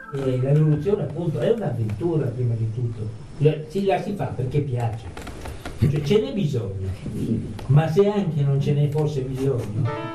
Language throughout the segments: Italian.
E la rivoluzione appunto è un'avventura prima di tutto, la si fa perché piace, cioè ce n'è bisogno, ma se anche non ce n'è fosse bisogno.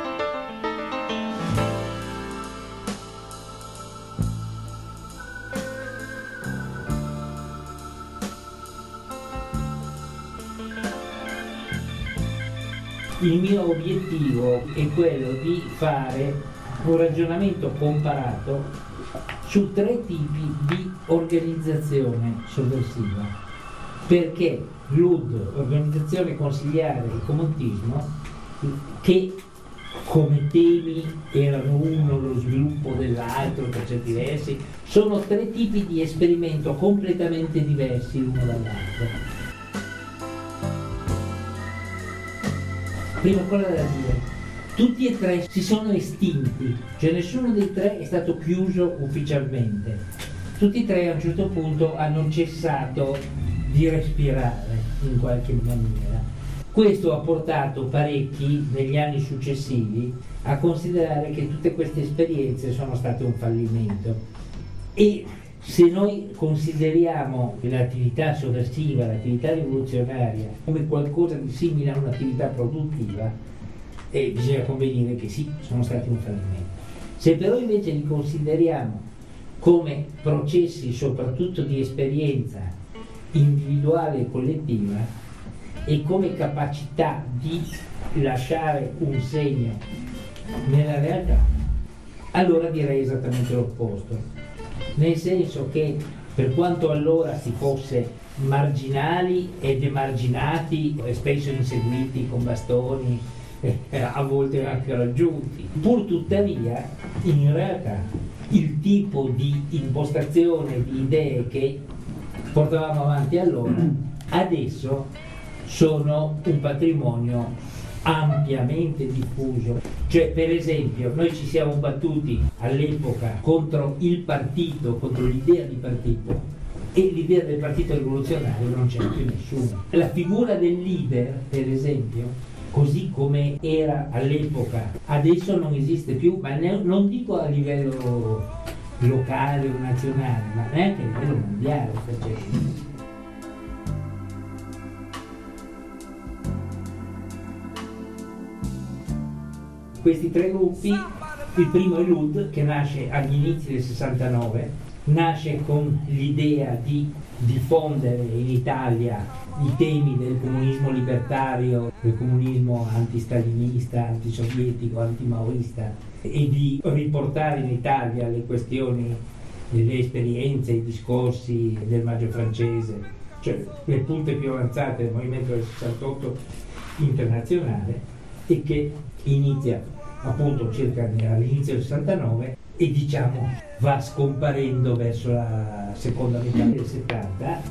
Il mio obiettivo è quello di fare un ragionamento comparato su 3 tipi di organizzazione sovversiva, perché l'UD, organizzazione consiliare e comunismo, che come temi erano uno lo sviluppo dell'altro per certi versi, sono 3 tipi di esperimento completamente diversi l'uno dall'altro. Prima cosa da dire, tutti e 3 si sono estinti, cioè nessuno dei 3 è stato chiuso ufficialmente. Tutti e 3 a un certo punto hanno cessato di respirare in qualche maniera. Questo ha portato parecchi negli anni successivi a considerare che tutte queste esperienze sono state un fallimento. E se noi consideriamo l'attività sovversiva, l'attività rivoluzionaria come qualcosa di simile a un'attività produttiva, bisogna convenire che sì, sono stati un fallimento. Se però invece li consideriamo come processi soprattutto di esperienza individuale e collettiva e come capacità di lasciare un segno nella realtà, allora direi esattamente l'opposto. Nel senso che per quanto allora si fosse marginali ed emarginati, spesso inseguiti con bastoni, a volte anche raggiunti, pur tuttavia in realtà il tipo di impostazione di idee che portavamo avanti allora adesso sono un patrimonio ampiamente diffuso. Cioè, per esempio, noi ci siamo battuti all'epoca contro il partito, contro l'idea di partito, e l'idea del partito rivoluzionario non c'è più nessuno. La figura del leader, per esempio, così come era all'epoca, adesso non esiste più, ma non dico a livello locale o nazionale, ma neanche a livello mondiale. Questi 3 gruppi, il primo è l'UD, che nasce agli inizi del 69, nasce con l'idea di diffondere in Italia i temi del comunismo libertario, del comunismo antistalinista, antisovietico, antimaoista, e di riportare in Italia le questioni, le esperienze, i discorsi del Maggio francese, cioè le punte più avanzate del movimento del 68 internazionale, e che inizia appunto circa all'inizio del 69 e diciamo va scomparendo verso la seconda metà del 70.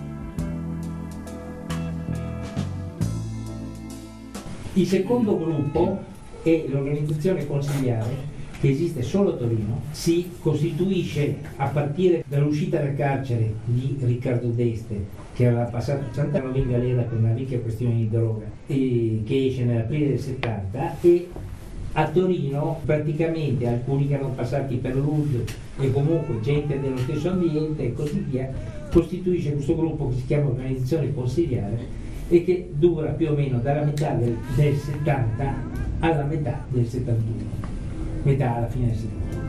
Il secondo gruppo è l'organizzazione consiliare, che esiste solo a Torino, si costituisce a partire dall'uscita dal carcere di Riccardo D'Este, che aveva passato 80 anni in galera per una ricca questione di droga, e che esce nell'aprile del 70, e a Torino praticamente alcuni che erano passati per l'UD e comunque gente dello stesso ambiente e così via, costituisce questo gruppo che si chiama organizzazione consiliare e che dura più o meno dalla metà del 70 alla metà del 71, metà alla fine del 71.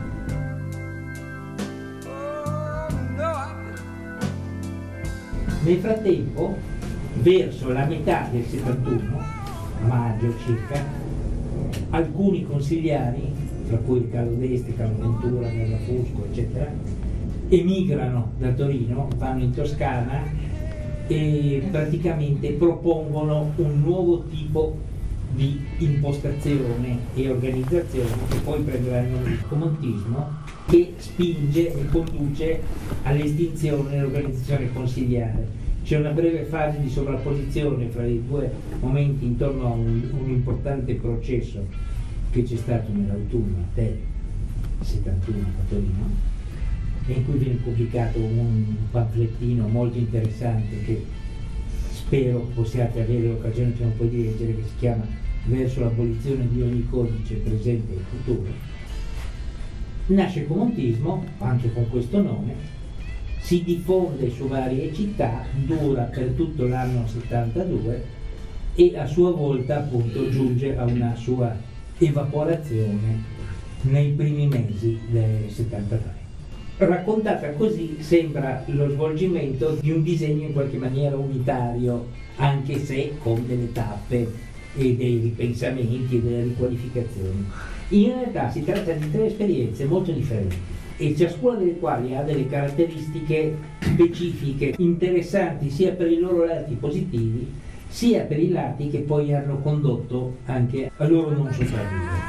Nel frattempo, verso la metà del 71, a maggio circa, alcuni consigliari, tra cui Riccardo D'Este, Carlo Ventura, Nella Fusco, eccetera, emigrano da Torino, vanno in Toscana e praticamente propongono un nuovo tipo di impostazione e organizzazione che poi prenderà il nome di comunismo, che spinge e conduce all'estinzione dell'organizzazione consiliare. C'è una breve fase di sovrapposizione fra i 2 momenti intorno a un importante processo che c'è stato nell'autunno del 71 a Torino, in cui viene pubblicato un pamflettino molto interessante che spero possiate avere l'occasione prima o poi di leggere, che si chiama Verso l'abolizione di ogni codice presente e futuro, Nasce il comunismo, anche con questo nome, si diffonde su varie città, dura per tutto l'anno 72 e a sua volta appunto giunge a una sua evaporazione nei primi mesi del 73. Raccontata così sembra lo svolgimento di un disegno in qualche maniera unitario, anche se con delle tappe e dei ripensamenti e delle riqualificazioni. In realtà si tratta di tre esperienze molto differenti e ciascuna delle quali ha delle caratteristiche specifiche, interessanti sia per i loro lati positivi, sia per i lati che poi hanno condotto anche a loro non sopravvivere.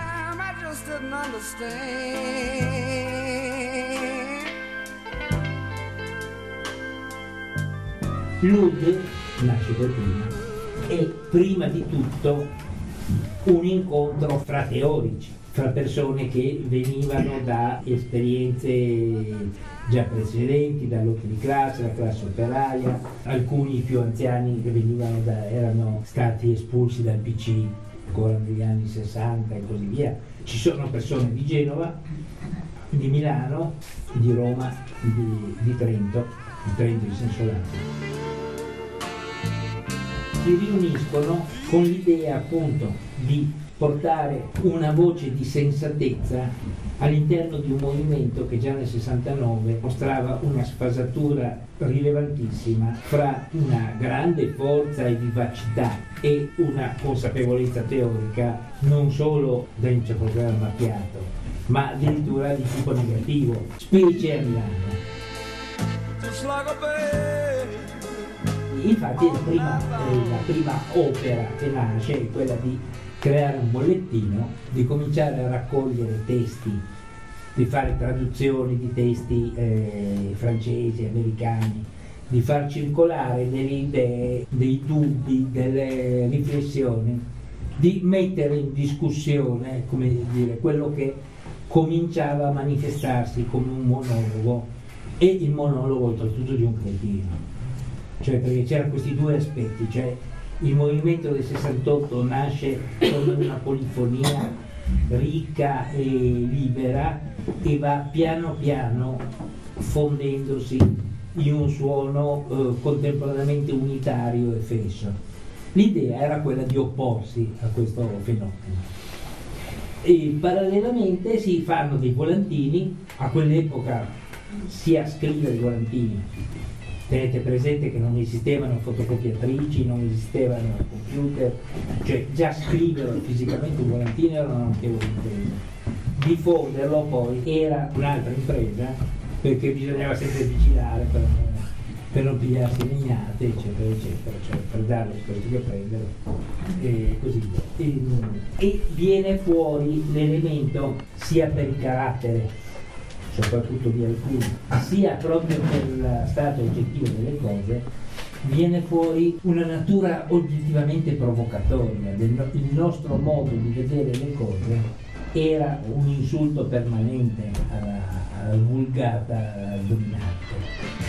L'UD nasce per prima e prima di tutto un incontro fra teorici, fra persone che venivano da esperienze già precedenti, da lotte di classe, la classe operaia, alcuni più anziani che erano stati espulsi dal PC ancora negli anni 60 e così via. Ci sono persone di Genova, di Milano, di Roma, di Trento in senso lato. Si riuniscono con l'idea appunto di portare una voce di sensatezza all'interno di un movimento che già nel 69 mostrava una sfasatura rilevantissima fra una grande forza e vivacità e una consapevolezza teorica non solo dentro il programma Macchiato, ma addirittura di tipo negativo, specie a Milano. Infatti la prima opera che nasce è quella di creare un bollettino, di cominciare a raccogliere testi, di fare traduzioni di testi francesi, americani, di far circolare delle idee, dei dubbi, delle riflessioni, di mettere in discussione, come dire, quello che cominciava a manifestarsi come un monologo, e il monologo oltretutto di un cretino. Cioè, perché c'erano questi due aspetti, cioè il movimento del 68 nasce come una polifonia ricca e libera e va piano piano fondendosi in un suono contemporaneamente unitario e fesso. L'idea era quella di opporsi a questo fenomeno. E parallelamente si fanno dei volantini, a quell'epoca sia scrivere i volantini. Tenete presente che non esistevano fotocopiatrici, non esistevano computer, cioè già scrivere fisicamente un volantino era una notevole impresa. Diffonderlo poi era un'altra impresa, perché bisognava sempre vigilare per non pigliarsi legnate, eccetera, eccetera, cioè per darlo spazio che prendere e così via. E viene fuori l'elemento sia per il carattere, soprattutto di alcuni, sia proprio per lo stato oggettivo delle cose, viene fuori una natura oggettivamente provocatoria. Il nostro modo di vedere le cose era un insulto permanente alla vulgata dominante.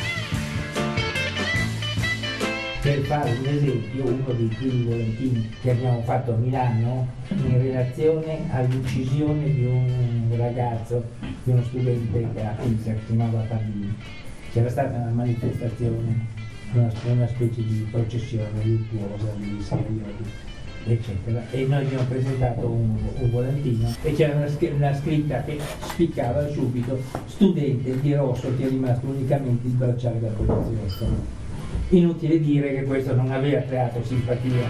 Per fare un esempio, uno dei primi volantini che abbiamo fatto a Milano in relazione all'uccisione di un ragazzo, di uno studente a Pisa che si chiamava Pavini. C'era stata una manifestazione, una specie di processione luttuosa di serioli, eccetera, e noi abbiamo presentato un volantino e c'era una scritta che spiccava subito: studente di rosso che è rimasto unicamente il bracciale da poliziotto. Inutile dire che questo non aveva creato simpatia.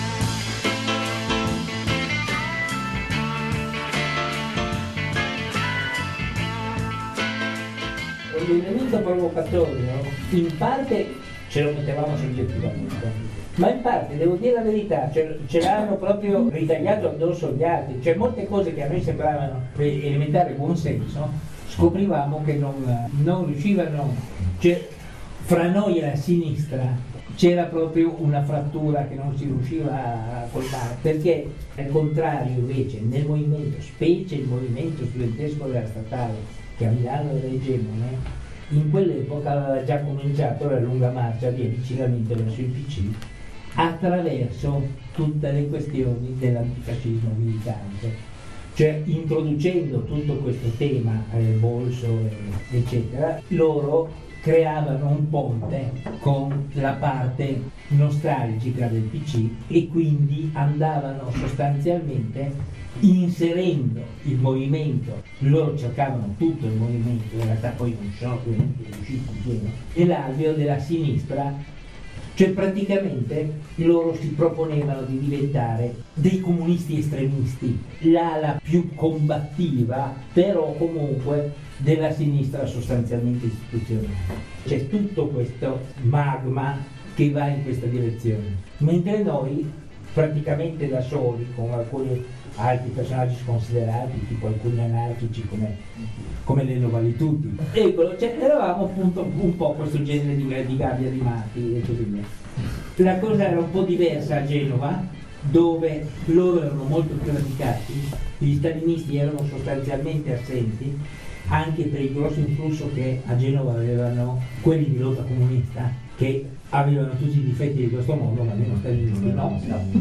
L'elemento provocatorio in parte ce lo mettevamo soggettivamente, ma in parte, devo dire la verità, ce l'hanno proprio ritagliato addosso gli altri. Cioè molte cose che a noi sembravano elementare buon senso, scoprivamo che non riuscivano. Cioè, fra noi e la sinistra c'era proprio una frattura che non si riusciva a colmare, perché al contrario invece nel movimento, specie il movimento studentesco della statale, che a Milano era egemone, in quell'epoca aveva già cominciato la lunga marcia di avvicinamento verso il PC attraverso tutte le questioni dell'antifascismo militante. Cioè, introducendo tutto questo tema, bolso, eccetera, loro creavano un ponte con la parte nostalgica del PC e quindi andavano sostanzialmente inserendo il movimento, loro cercavano tutto il movimento, in realtà poi non sono ovviamente riusciti in pieno, e l'alveo della sinistra, cioè praticamente loro si proponevano di diventare dei comunisti estremisti, l'ala più combattiva, però comunque della sinistra sostanzialmente istituzionale. C'è tutto questo magma che va in questa direzione, mentre noi praticamente da soli, con alcuni altri personaggi sconsiderati, tipo alcuni anarchici come Lello Valitutti, ecco, cioè, eravamo appunto un po' questo genere di gabbia di matti e così via. La cosa era un po' diversa a Genova, dove loro erano molto più radicati, gli stalinisti erano sostanzialmente assenti, anche per il grosso influsso che a Genova avevano quelli di lotta comunista, che avevano tutti i difetti di questo mondo, ma meno stalinisti no.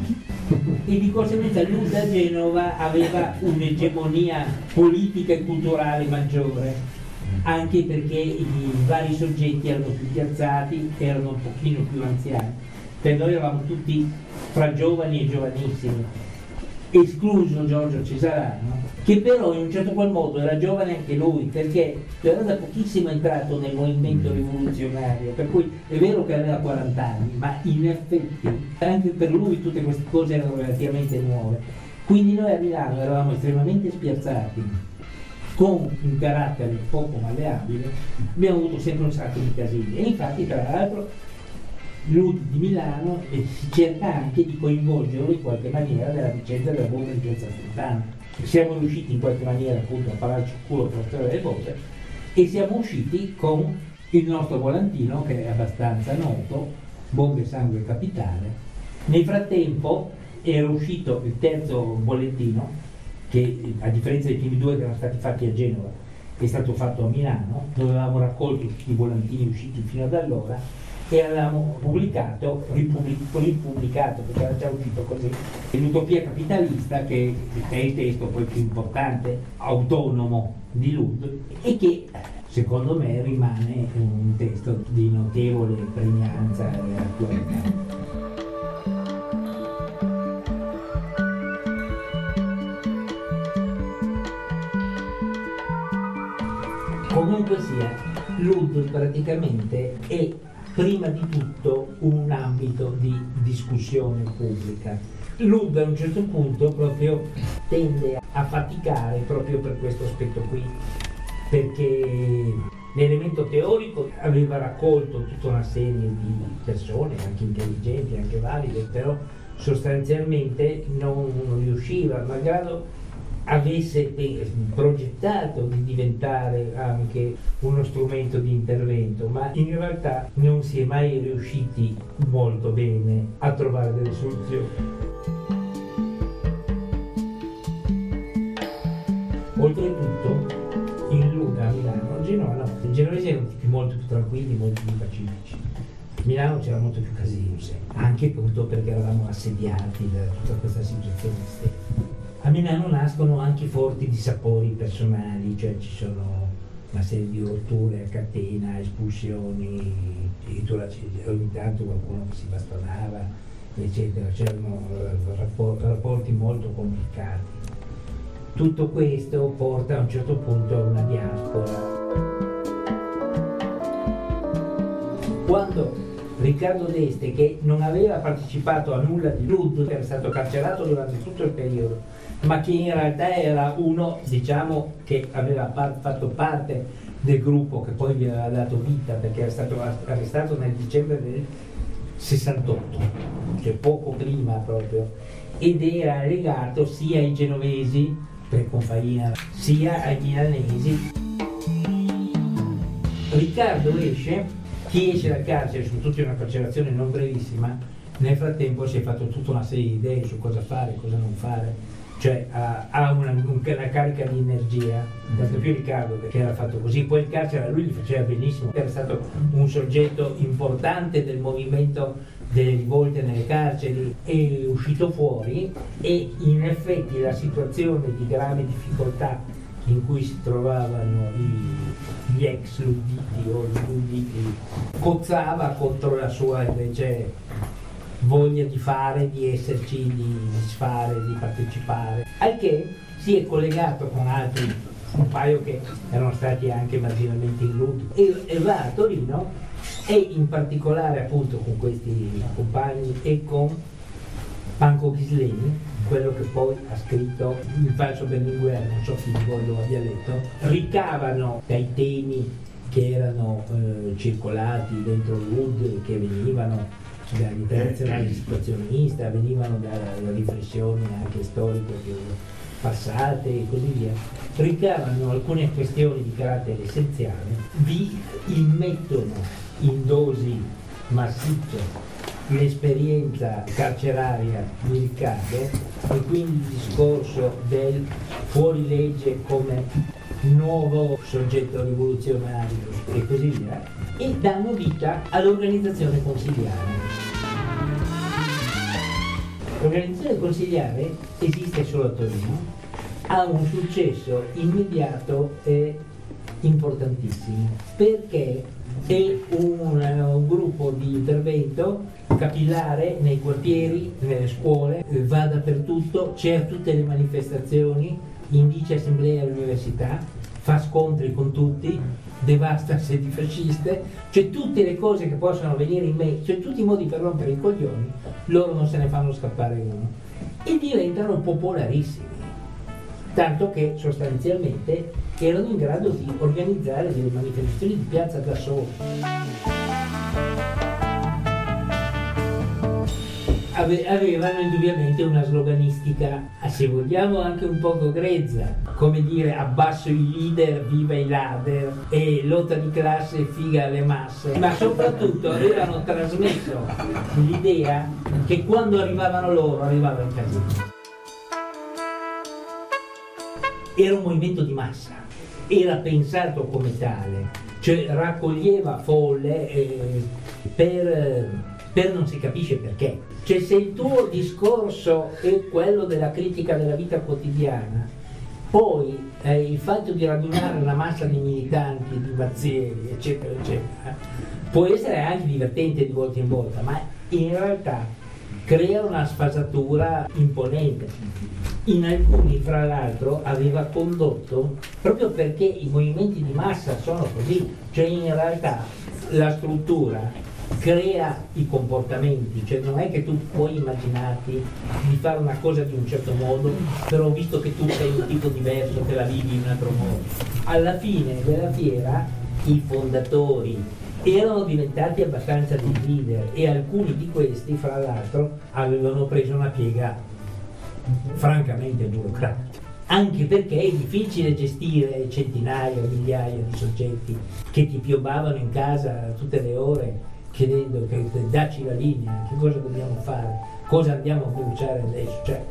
E di conseguenza lui da Genova aveva un'egemonia politica e culturale maggiore, anche perché i vari soggetti erano più piazzati, erano un pochino più anziani. Per noi eravamo tutti fra giovani e giovanissimi, escluso Giorgio Cesarano, che però in un certo qual modo era giovane anche lui, perché era da pochissimo entrato nel movimento rivoluzionario, per cui è vero che aveva 40 anni, ma in effetti anche per lui tutte queste cose erano relativamente nuove. Quindi noi a Milano eravamo estremamente spiazzati, con un carattere poco malleabile, abbiamo avuto sempre un sacco di casini, e infatti tra l'altro lui di Milano si cerca anche di coinvolgerlo in qualche maniera nella vicenda della bomba di Piazza Fontana. Siamo riusciti in qualche maniera appunto a pararci il culo per la storia delle bombe e siamo usciti con il nostro volantino, che è abbastanza noto, Bombe, Sangue, Capitale. Nel frattempo era uscito il terzo bollettino, che a differenza dei primi due che erano stati fatti a Genova è stato fatto a Milano, dove avevamo raccolto tutti i volantini usciti fino ad allora e avevamo pubblicato, ripubblicato, perché era già uscito così, l'Utopia capitalista, che è il testo poi più importante, autonomo di Lud, e che secondo me rimane un testo di notevole pregnanza e attualità. Comunque sia, Lud praticamente è prima di tutto un ambito di discussione pubblica. Lud a un certo punto proprio tende a faticare proprio per questo aspetto qui, perché l'elemento teorico aveva raccolto tutta una serie di persone, anche intelligenti, anche valide, però sostanzialmente non riusciva, malgrado avesse progettato di diventare anche uno strumento di intervento, ma in realtà non si è mai riusciti molto bene a trovare delle soluzioni. Oltretutto, in Luna, a Milano, a Genova no, i genovesi erano tipi molto più tranquilli, molto più pacifici. A Milano c'era molto più casino, anche appunto perché eravamo assediati da tutta questa situazione esterna. A Milano nascono anche forti dissapori personali, cioè ci sono una serie di rotture a catena, espulsioni, ogni tanto qualcuno che si bastonava, eccetera, c'erano rapporti molto complicati. Tutto questo porta a un certo punto a una diaspora. Quando Riccardo d'Este, che non aveva partecipato a nulla di Lud, era stato carcerato durante tutto il periodo, ma che in realtà era uno, diciamo, che aveva fatto parte del gruppo che poi gli aveva dato vita, perché era stato arrestato nel dicembre del 68, cioè poco prima proprio, ed era legato sia ai genovesi, per Confaina, sia ai milanesi. Riccardo esce. Chi esce dal carcere, soprattutto in una carcerazione non brevissima, nel frattempo si è fatto tutta una serie di idee su cosa fare, cosa non fare, cioè ha una carica di energia, tanto più Riccardo che era fatto così. Poi il carcere a lui gli faceva benissimo, era stato un soggetto importante del movimento delle rivolte nelle carceri, è uscito fuori e in effetti la situazione di grave difficoltà in cui si trovavano gli ex luditi o i luditi cozzava contro la sua invece voglia di fare, di esserci, di disfare, di partecipare, al che si è collegato con altri, un paio che erano stati anche marginalmente illudi, e va a Torino, e in particolare appunto con questi compagni e con Panco Ghisleni, quello che poi ha scritto Il falso Berlinguer, non so chi di voi lo abbia letto, ricavano dai temi che erano circolati dentro l'UD, che venivano dall'internazionale situazionista, venivano da riflessioni anche storiche passate e così via, ricavano alcune questioni di carattere essenziale, vi immettono in dosi massicce l'esperienza carceraria di Riccardo e quindi il discorso del fuorilegge come nuovo soggetto rivoluzionario e così via, e danno vita all'organizzazione consiliare. L'organizzazione consiliare esiste solo a Torino, ha un successo immediato e importantissimo perché è un gruppo di intervento capillare nei quartieri, nelle scuole, va dappertutto, c'è a tutte le manifestazioni, indice assemblee all'università, fa scontri con tutti, devasta sedi fasciste, cioè tutte le cose che possono venire in mente, cioè tutti i modi per rompere i coglioni, loro non se ne fanno scappare uno e diventano popolarissimi, tanto che sostanzialmente erano in grado di organizzare delle manifestazioni di piazza da soli. Avevano indubbiamente una sloganistica, se vogliamo anche un poco grezza, come dire abbasso i leader, viva i ladder, e lotta di classe, figa alle masse, ma soprattutto avevano trasmesso l'idea che quando arrivavano loro arrivava il casino. Era un movimento di massa, era pensato come tale, cioè raccoglieva folle per non si capisce perché. Cioè se il tuo discorso è quello della critica della vita quotidiana, poi il fatto di radunare una massa di militanti, di mazzieri, eccetera, eccetera, può essere anche divertente di volta in volta, ma in realtà crea una sfasatura imponente. In alcuni, fra l'altro, aveva condotto, proprio perché i movimenti di massa sono così, cioè in realtà la struttura crea i comportamenti, cioè non è che tu puoi immaginarti di fare una cosa di un certo modo, però visto che tu sei un tipo diverso te la vivi in un altro modo. Alla fine della fiera i fondatori erano diventati abbastanza dei leader e alcuni di questi, fra l'altro, avevano preso una piega francamente burocratica. Anche perché è difficile gestire centinaia, migliaia di soggetti che ti piombavano in casa tutte le ore chiedendo che dacci la linea, che cosa dobbiamo fare, cosa andiamo a bruciare adesso. Cioè,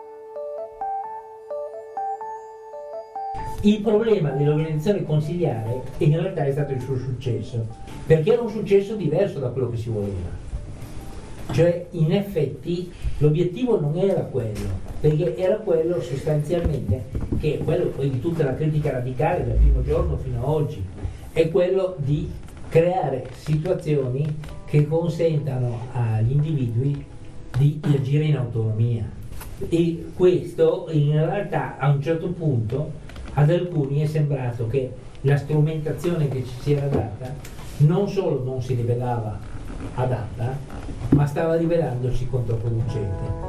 il problema dell'organizzazione consiliare in realtà è stato il suo successo, perché era un successo diverso da quello che si voleva. Cioè, in effetti, l'obiettivo non era quello, perché era quello sostanzialmente, che è quello poi di tutta la critica radicale dal primo giorno fino a oggi, è quello di creare situazioni che consentano agli individui di agire in autonomia. E questo in realtà a un certo punto ad alcuni è sembrato che la strumentazione che ci si era data non solo non si rivelava adatta, ma stava rivelandosi controproducente.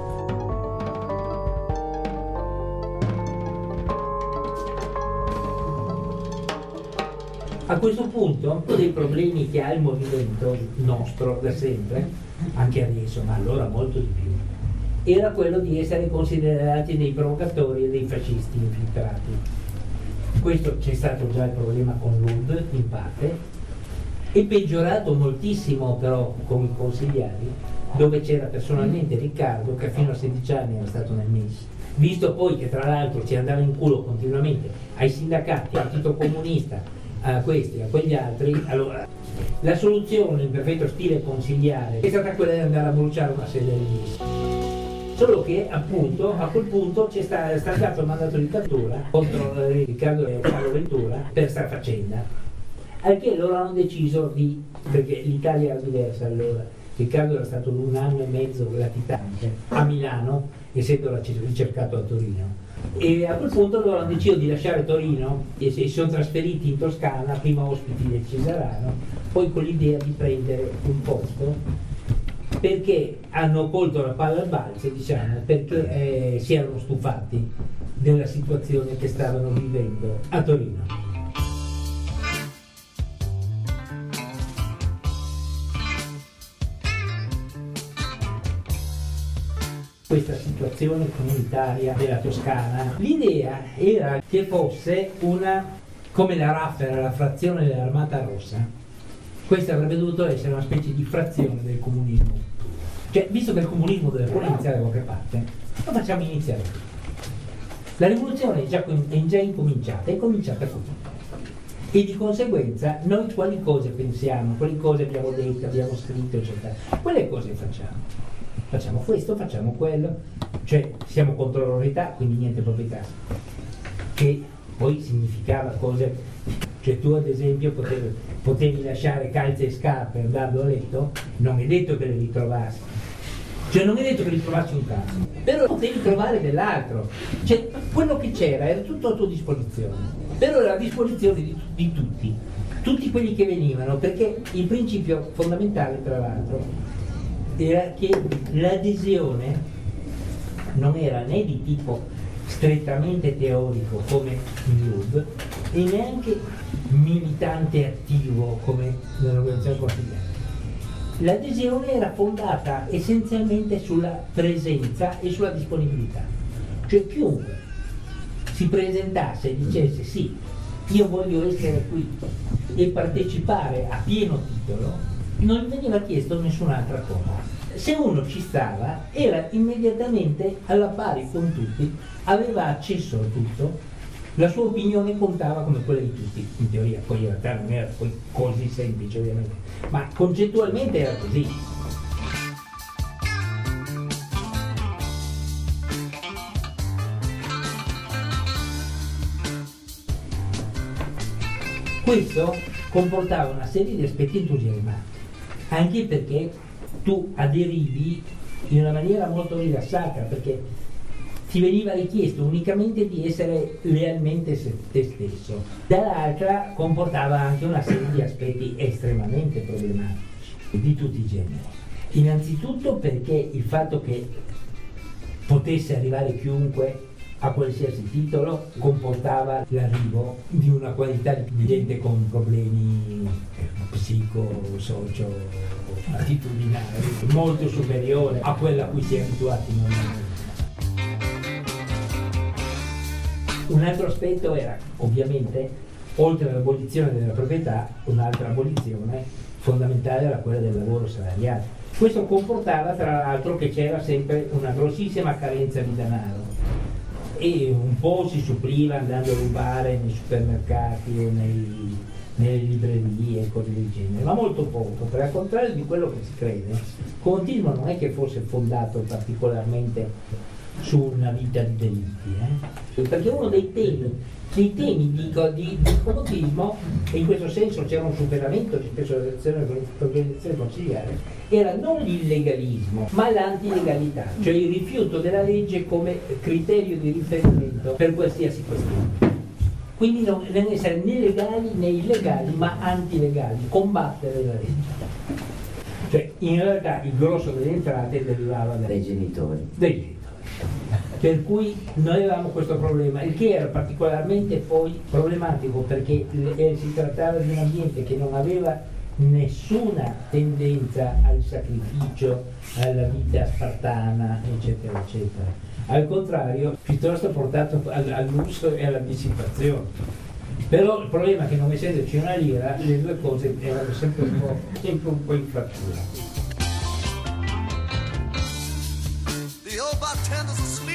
A questo punto, uno dei problemi che ha il movimento nostro da sempre, anche adesso, ma allora molto di più, era quello di essere considerati dei provocatori e dei fascisti infiltrati. Questo c'è stato già il problema con l'UD in parte, è peggiorato moltissimo però con i consigliari, dove c'era personalmente Riccardo che fino a 16 anni era stato nel MES. Visto poi che tra l'altro ci andava in culo continuamente ai sindacati, al partito comunista, a questi, a quegli altri, allora La soluzione, in perfetto stile consiliare, è stata quella di andare a bruciare una sede all'inizio. Solo che appunto a quel punto c'è stato il mandato di cattura contro Riccardo e Carlo Ventura per sta faccenda. Al che loro hanno deciso di, perché l'Italia era diversa allora, Riccardo era stato 1 anno e mezzo latitante a Milano, essendo ricercato a Torino. E a quel punto loro hanno deciso di lasciare Torino e si sono trasferiti in Toscana, prima ospiti del Cesarano, poi con l'idea di prendere un posto, perché hanno colto la palla al balzo, diciamo, perché si erano stufati della situazione che stavano vivendo a Torino. Questa situazione comunitaria della Toscana. L'idea era che fosse una, come la RAF era la frazione dell'Armata Rossa, questa avrebbe dovuto essere una specie di frazione del comunismo. Cioè, visto che il comunismo deve pure iniziare da qualche parte, lo facciamo iniziare. La rivoluzione è già incominciata, è cominciata così. E di conseguenza noi quali cose pensiamo, quali cose abbiamo detto, abbiamo scritto, eccetera, quelle cose facciamo. Facciamo questo, facciamo quello, cioè siamo contro l'oralità, quindi niente proprietà, che poi significava cose, cioè tu ad esempio potevi lasciare calze e scarpe andando a letto, non è detto che le ritrovassi, cioè non è detto che ritrovassi un cazzo, però potevi trovare dell'altro, cioè quello che c'era era tutto a tua disposizione, però era a disposizione di tutti quelli che venivano, perché il principio fondamentale tra l'altro era che l'adesione non era né di tipo strettamente teorico come in LUB e neanche militante attivo come nell'organizzazione consigliare. L'adesione era fondata essenzialmente sulla presenza e sulla disponibilità, cioè chiunque si presentasse e dicesse sì, io voglio essere qui e partecipare a pieno titolo, non gli veniva chiesto nessun'altra cosa. Se uno ci stava, era immediatamente alla pari con tutti, aveva accesso a tutto, la sua opinione contava come quella di tutti, in teoria, poi in realtà non era poi così semplice ovviamente, ma concettualmente era così. Questo comportava una serie di aspetti entusiasmanti, anche perché tu aderivi in una maniera molto rilassata, perché ti veniva richiesto unicamente di essere lealmente te stesso. Dall'altra comportava anche una serie di aspetti estremamente problematici di tutti i generi. Innanzitutto perché il fatto che potesse arrivare chiunque a qualsiasi titolo comportava l'arrivo di una qualità di gente con problemi psico-socio attitudinali molto superiore a quella a cui si è abituati normalmente. Un altro aspetto era ovviamente, oltre all'abolizione della proprietà, un'altra abolizione fondamentale era quella del lavoro salariato. Questo comportava tra l'altro che c'era sempre una grossissima carenza di denaro e un po' si suppliva andando a rubare nei supermercati o nelle librerie e cose del genere, ma molto poco, per al contrario di quello che si crede. Continuo non è che fosse fondato particolarmente su una vita di delitti, perché uno dei temi di comunismo, e in questo senso c'era un superamento rispetto all'organizzazione consigliare, era non l'illegalismo ma l'antilegalità, cioè il rifiuto della legge come criterio di riferimento per qualsiasi questione. Quindi non essere né legali né illegali ma antilegali, combattere la legge. Cioè in realtà il grosso delle entrate derivava dai genitori. Per cui noi avevamo questo problema, il che era particolarmente poi problematico perché si trattava di un ambiente che non aveva nessuna tendenza al sacrificio, alla vita spartana, eccetera, eccetera. Al contrario, piuttosto portato al lusso e alla dissipazione. Però il problema è che non essendoci una lira, le due cose erano sempre un po' in frattura.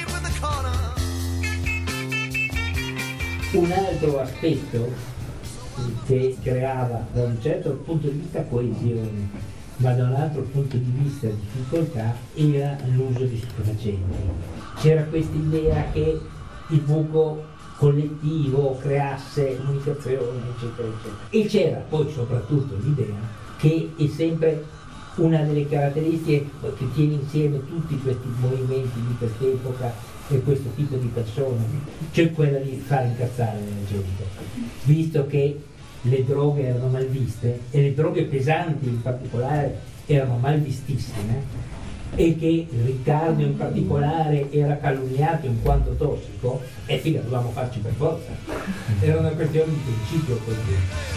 Un altro aspetto che creava da un certo punto di vista coesione, ma da un altro punto di vista difficoltà, era l'uso di stupefacenti. C'era questa idea che il buco collettivo creasse comunicazione, eccetera, eccetera. E c'era poi soprattutto l'idea che è sempre una delle caratteristiche che tiene insieme tutti questi movimenti di quest'epoca e questo tipo di persone, cioè quella di far incazzare la gente, visto che le droghe erano mal viste e le droghe pesanti in particolare erano mal vistissime, e che Riccardo in particolare era calunniato in quanto tossico, e figa, dovevamo farci per forza. Era una questione di principio così.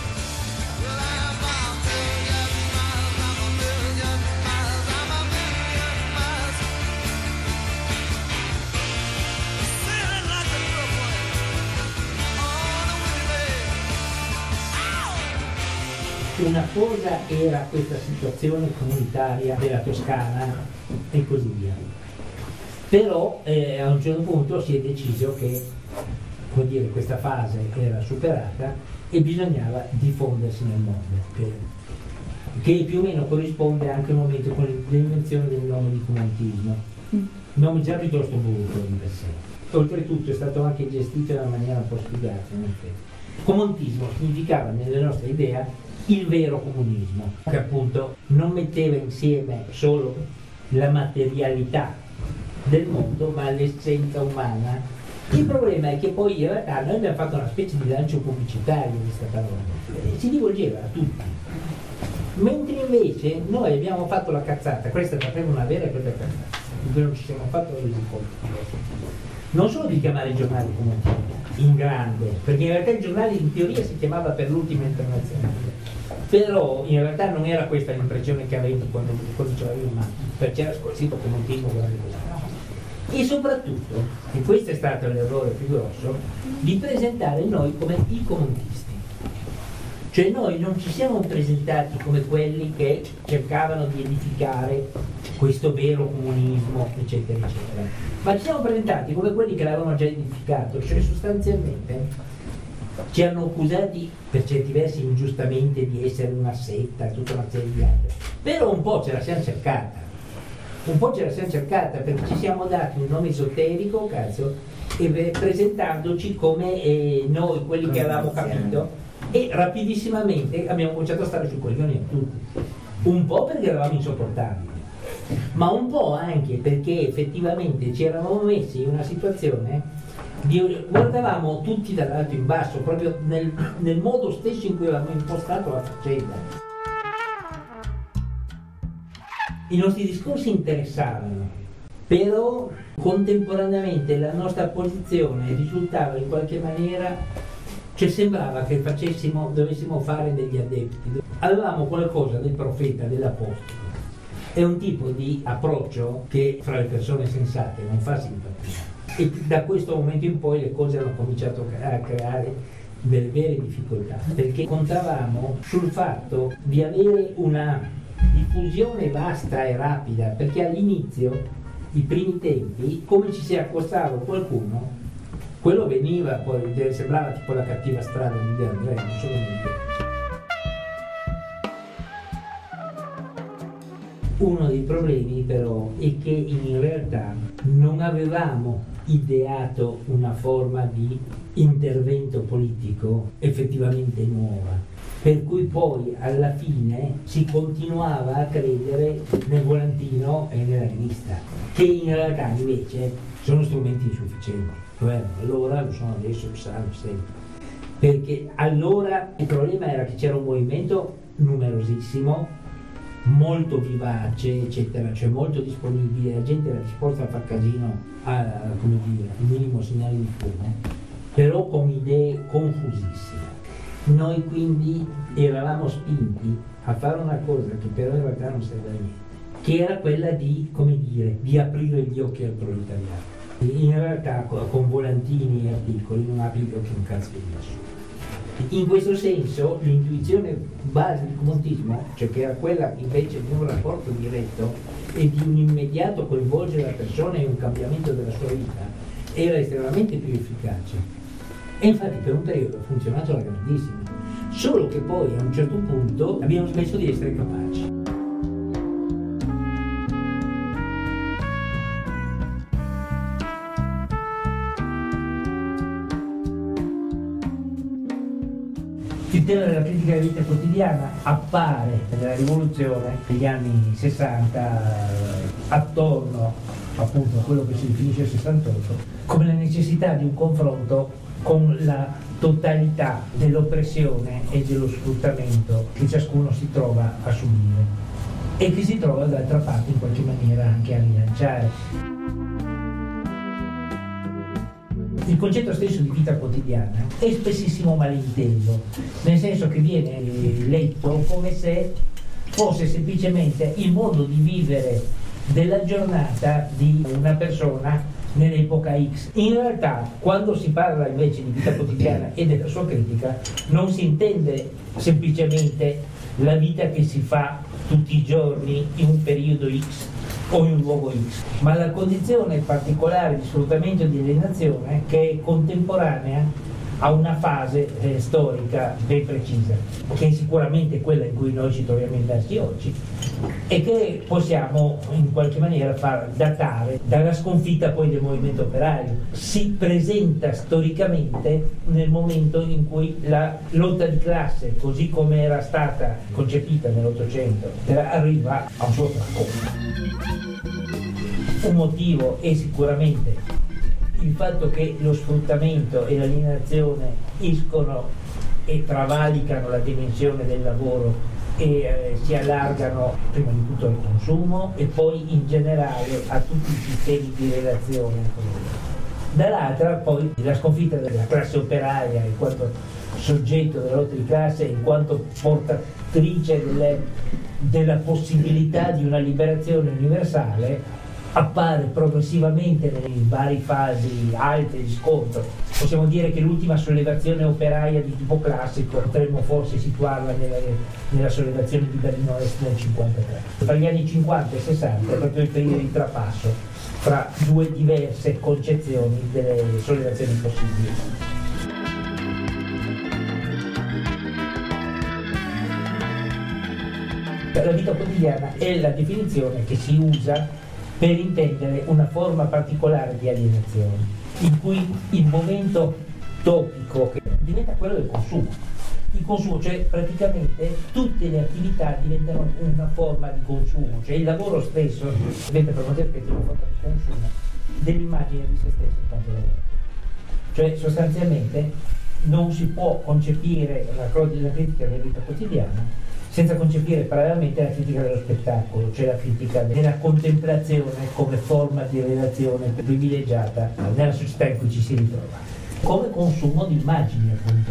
Una cosa era questa situazione comunitaria della Toscana e così via. Però a un certo punto si è deciso che, come dire, questa fase era superata e bisognava diffondersi nel mondo, che più o meno corrisponde anche al momento con l'invenzione del nome di comunismo. Un nome già piuttosto brutto di per sé. Oltretutto è stato anche gestito in una maniera un po' sfigata, in effetti. Comunismo significava nelle nostre idee il vero comunismo, che appunto non metteva insieme solo la materialità del mondo, ma l'essenza umana. Il problema è che poi in realtà noi abbiamo fatto una specie di lancio pubblicitario di questa parola, si rivolgeva a tutti, mentre invece noi abbiamo fatto la cazzata, questa è proprio una vera e propria cazzata, di cui non ci siamo fatto resi conto. Non solo di chiamare i giornali comunitari in grande, perché in realtà il giornale in teoria si chiamava Per l'Ultima Internazionale, però in realtà non era questa l'impressione che avevi quando ce l'avevi in mano, perché era scritto comunismo grande così. E soprattutto, e questo è stato l'errore più grosso, di presentare noi come i comunisti. Cioè noi non ci siamo presentati come quelli che cercavano di edificare questo vero comunismo, eccetera, eccetera, ma ci siamo presentati come quelli che l'avevano già edificato, cioè sostanzialmente ci hanno accusati per certi versi ingiustamente di essere una setta e tutta una serie di altre, però un po' ce la siamo cercata, perché ci siamo dati un nome esoterico, cazzo, e presentandoci come noi, quelli che avevamo capito, e rapidissimamente abbiamo cominciato a stare sui coglioni a tutti, un po' perché eravamo insopportabili, ma un po' anche perché effettivamente ci eravamo messi in una situazione guardavamo tutti dall'alto in basso, proprio nel modo stesso in cui avevamo impostato la faccenda. I nostri discorsi interessavano, però contemporaneamente la nostra posizione risultava in qualche maniera, cioè sembrava che dovessimo fare degli adepti. Avevamo qualcosa del profeta, dell'apostolo. È un tipo di approccio che fra le persone sensate non fa simpatia. E da questo momento in poi le cose hanno cominciato a creare delle vere difficoltà, perché contavamo sul fatto di avere una diffusione vasta e rapida, perché all'inizio, i primi tempi, come ci si accostava qualcuno, quello veniva, poi sembrava tipo la cattiva strada di De André, non solo niente. Uno dei problemi però è che in realtà non avevamo ideato una forma di intervento politico effettivamente nuova, per cui poi alla fine si continuava a credere nel volantino e nella rivista, che in realtà invece sono strumenti insufficienti. Allora lo sono adesso, lo saranno sempre, perché allora il problema era che c'era un movimento numerosissimo, molto vivace, eccetera, cioè molto disponibile, la gente era disposta a far casino, come dire, il minimo segnale di fumo, però con idee confusissime. Noi quindi eravamo spinti a fare una cosa che però in realtà non serve a niente, che era quella di, come dire, di aprire gli occhi al proletariato. In realtà con volantini e articoli non apri gli occhi un cazzo di nessuno. In questo senso l'intuizione base del comunismo, cioè che era quella invece di un rapporto diretto e di un immediato coinvolgere la persona in un cambiamento della sua vita, era estremamente più efficace. E infatti per un periodo ha funzionato alla grandissima. solo che poi a un certo punto abbiamo smesso di essere capaci. Il tema della critica della vita quotidiana appare nella rivoluzione degli anni 60, attorno appunto a quello che si definisce il 68, come la necessità di un confronto con la totalità dell'oppressione e dello sfruttamento che ciascuno si trova a subire e che si trova d'altra parte in qualche maniera anche a rilanciare. Il concetto stesso di vita quotidiana è spessissimo malinteso, nel senso che viene letto come se fosse semplicemente il modo di vivere della giornata di una persona nell'epoca X. In realtà, quando si parla invece di vita quotidiana e della sua critica, non si intende semplicemente la vita che si fa tutti i giorni in un periodo X o in un luogo X, ma la condizione particolare di sfruttamento e di alienazione che è contemporanea a una fase storica ben precisa, che è sicuramente quella in cui noi ci troviamo immersi oggi e che possiamo in qualche maniera far datare dalla sconfitta poi del movimento operaio. Si presenta storicamente nel momento in cui la lotta di classe, così come era stata concepita nell'Ottocento, arriva a un suo tracollo. Un motivo è sicuramente il fatto che lo sfruttamento e l'alienazione escono e travalicano la dimensione del lavoro e si allargano prima di tutto al consumo e poi in generale a tutti i sistemi di relazione. Dall'altra poi la sconfitta della classe operaia in quanto soggetto della lotta di classe, in quanto portatrice della possibilità di una liberazione universale, appare progressivamente nelle varie fasi alte di scontro. Possiamo dire che l'ultima sollevazione operaia di tipo classico potremmo forse situarla nella sollevazione di Berlino Est nel 1953. Tra gli anni 50 e 60 è proprio il periodo di trapasso fra due diverse concezioni delle sollevazioni possibili. La vita quotidiana è la definizione che si usa per intendere una forma particolare di alienazione, in cui il momento topico diventa quello del consumo. Il consumo, cioè praticamente tutte le attività diventano una forma di consumo, cioè il lavoro stesso diventa per molti aspetti una forma di consumo dell'immagine di se stesso in quanto lavoro. Cioè sostanzialmente non si può concepire la critica della vita quotidiana senza concepire parallelamente la critica dello spettacolo, cioè la critica della contemplazione come forma di relazione privilegiata nella società in cui ci si ritrova, come consumo di immagini appunto.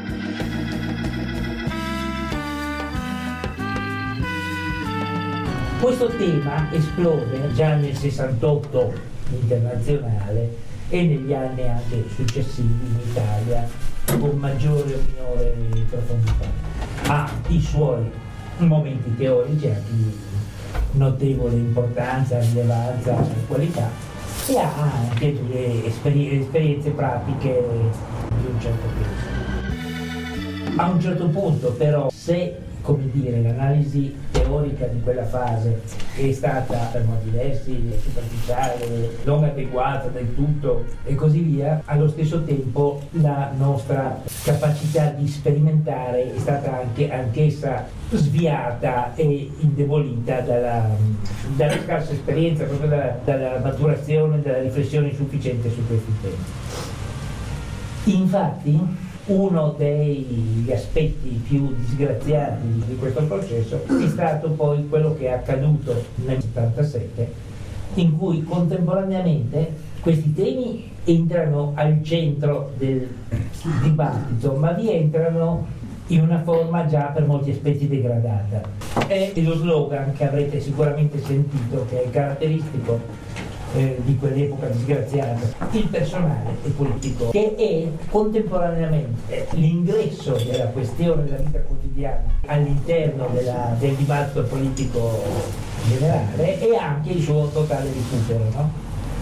Questo tema esplode già nel 68 internazionale e negli anni anche successivi in Italia con maggiore o minore profondità. Ha i suoi momenti teorici anche di notevole importanza, rilevanza e qualità e ha anche delle esperienze pratiche di un certo peso. A un certo punto però, se come dire, l'analisi teorica di quella fase è stata per molti versi superficiale, non adeguata del tutto e così via, allo stesso tempo la nostra capacità di sperimentare è stata anch'essa sviata e indebolita dalla scarsa esperienza, proprio dalla maturazione, dalla riflessione insufficiente su questi temi. Infatti, uno degli aspetti più disgraziati di questo processo è stato poi quello che è accaduto nel 1977, in cui contemporaneamente questi temi entrano al centro del dibattito, ma vi entrano in una forma già per molti aspetti degradata. È lo slogan che avrete sicuramente sentito, che è caratteristico di quell'epoca disgraziata, il personale e politico, che è contemporaneamente l'ingresso della questione della vita quotidiana all'interno del dibattito politico generale e anche il suo totale recupero, no?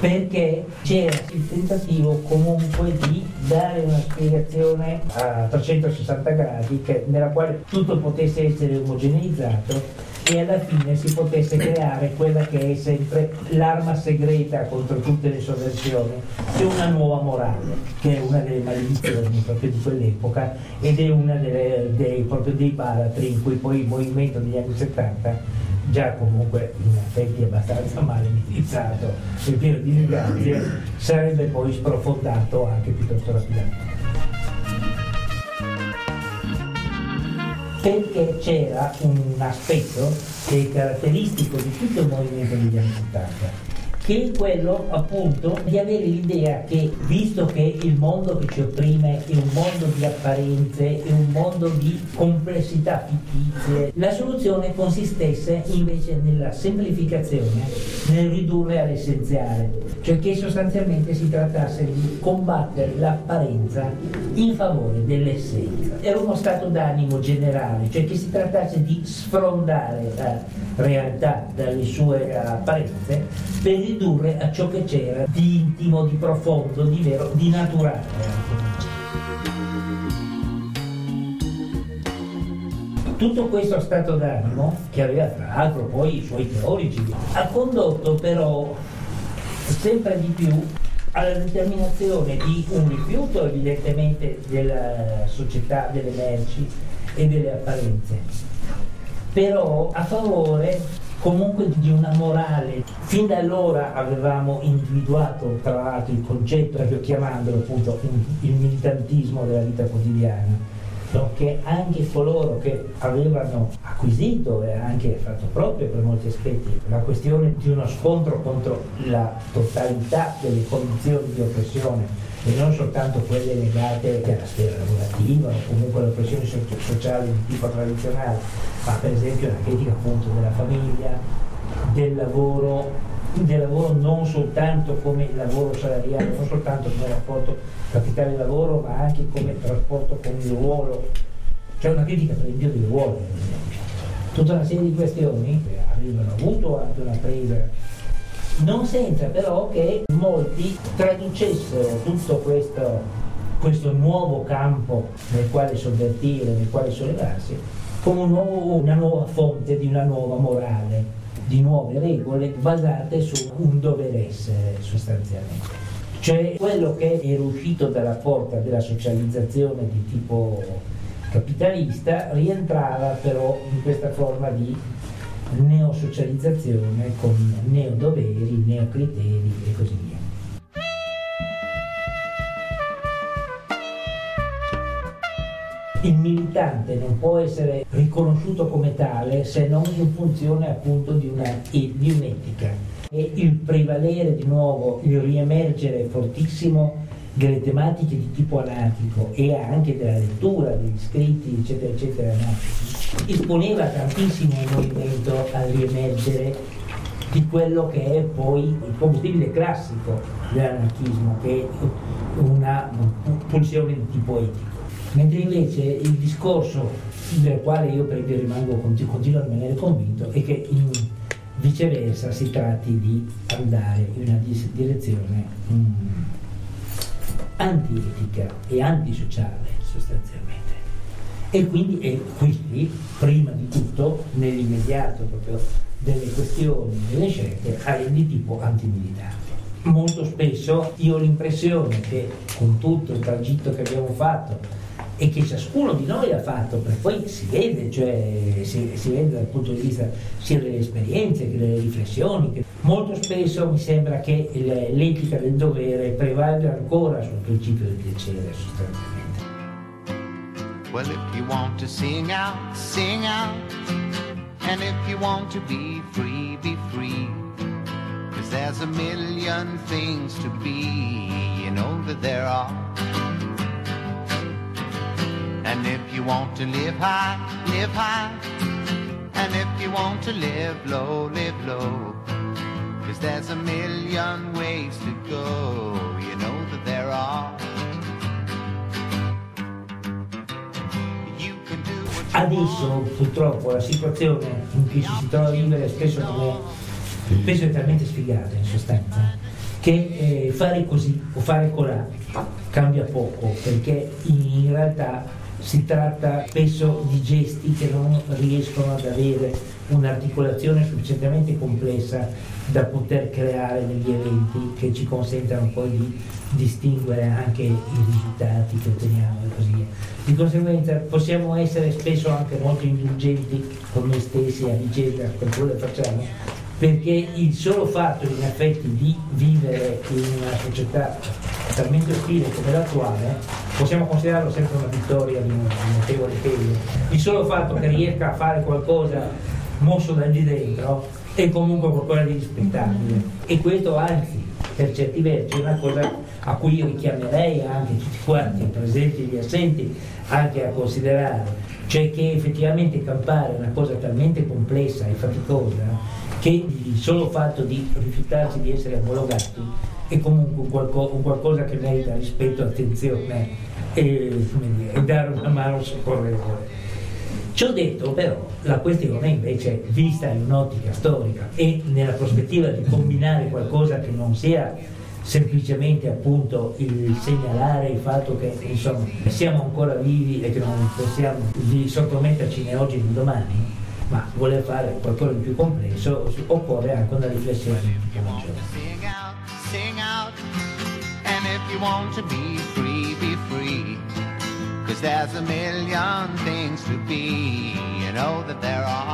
perché c'era il tentativo comunque di dare una spiegazione a 360 gradi nella quale tutto potesse essere omogeneizzato e alla fine si potesse creare quella che è sempre l'arma segreta contro tutte le sovversioni, che è una nuova morale, che è una delle maledizioni proprio di quell'epoca ed è una proprio dei baratri in cui poi il movimento degli anni 70, già comunque in effetti abbastanza male indirizzato e pieno di disgrazie, sarebbe poi sprofondato anche piuttosto rapidamente. Perché c'era un aspetto che è caratteristico di tutto il movimento degli anni 70, che è quello appunto di avere l'idea che, visto che il mondo che ci opprime è un mondo di apparenze, è un mondo di complessità fittizie, la soluzione consistesse invece nella semplificazione, nel ridurre all'essenziale, cioè che sostanzialmente si trattasse di combattere l'apparenza in favore dell'essenza. Era uno stato d'animo generale, cioè che si trattasse di sfrondare la realtà dalle sue apparenze per ridurre a ciò che c'era di intimo, di profondo, di vero, di naturale. Tutto questo stato d'animo, che aveva tra l'altro poi i suoi teorici, ha condotto però sempre di più alla determinazione di un rifiuto evidentemente della società delle merci e delle apparenze, però a favore comunque di una morale. Fin da allora avevamo individuato tra l'altro il concetto, proprio chiamandolo appunto il militantismo della vita quotidiana, no? Che anche coloro che avevano acquisito e anche fatto proprio per molti aspetti la questione di uno scontro contro la totalità delle condizioni di oppressione e non soltanto quelle legate alla sfera lavorativa o comunque alle pressioni sociali di tipo tradizionale, ma per esempio la critica appunto della famiglia, del lavoro non soltanto come lavoro salariale, non soltanto come rapporto capitale-lavoro, ma anche come rapporto con il ruolo. C'è una critica per esempio del ruolo, per esempio. Tutta una serie di questioni che avevano avuto anche una presa, non senza però che molti traducessero tutto questo nuovo campo nel quale sovvertire, nel quale sollevarsi, come una nuova fonte di una nuova morale, di nuove regole basate su un dover essere sostanzialmente. Cioè quello che era uscito dalla porta della socializzazione di tipo capitalista rientrava però in questa forma di neosocializzazione con neodoveri, neocriteri e così via. Il militante non può essere riconosciuto come tale se non in funzione appunto di un'etica. E il prevalere di nuovo, il riemergere fortissimo delle tematiche di tipo anarchico e anche della lettura degli scritti eccetera eccetera anarchici esponeva tantissimo il movimento al riemergere di quello che è poi il combustibile classico dell'anarchismo, che è una pulsione di tipo etico. Mentre invece il discorso del quale io per esempio rimango continuo a rimanere convinto è che viceversa si tratti di andare in una direzione antietica e antisociale sostanzialmente. E quindi prima di tutto nell'immediato proprio delle questioni, delle scelte di tipo antimilitare. Molto spesso io ho l'impressione che con tutto il tragitto che abbiamo fatto e che ciascuno di noi ha fatto, perché poi si vede, cioè si vede dal punto di vista sia delle esperienze che delle riflessioni, che molto spesso mi sembra che l'etica del dovere prevalga ancora sul principio del piacere sostanzialmente. Well, if you want to sing out, sing out. And if you want to be free, be free. 'Cause there's a million things to be, you know that there are. And if you want to live high, live high. And if you want to live low, live low. 'Cause there's a million ways to go, you know that there are. Adesso purtroppo la situazione in cui ci si trova a vivere spesso è talmente sfigata in sostanza che fare così o fare colà cambia poco, perché in realtà si tratta spesso di gesti che non riescono ad avere un'articolazione sufficientemente complessa da poter creare degli eventi che ci consentano poi di distinguere anche i risultati che otteniamo e così via. Di conseguenza possiamo essere spesso anche molto indulgenti con noi stessi a vicenda per quello che facciamo, perché il solo fatto in effetti di vivere in una società talmente ostile come l'attuale possiamo considerarlo sempre una vittoria di un notevole peso. Il solo fatto che riesca a fare qualcosa mosso da di dentro è comunque qualcosa di rispettabile, e questo anzi per certi versi è una cosa a cui io richiamerei anche tutti quanti, presenti e gli assenti, anche a considerare, cioè che effettivamente campare è una cosa talmente complessa e faticosa che il solo fatto di rifiutarsi di essere omologati è comunque un qualcosa che merita rispetto, attenzione e dare una mano soccorrevole. Ciò detto, però, la questione invece, vista in un'ottica storica e nella prospettiva di combinare qualcosa che non sia semplicemente appunto il segnalare il fatto che insomma siamo ancora vivi e che non pensiamo di sottometterci né oggi né domani, ma voler fare qualcosa di più complesso, occorre anche una riflessione più maggiore. Sing out, and if you want to be free, be free. 'Cause there's a million things to be, you know that there are.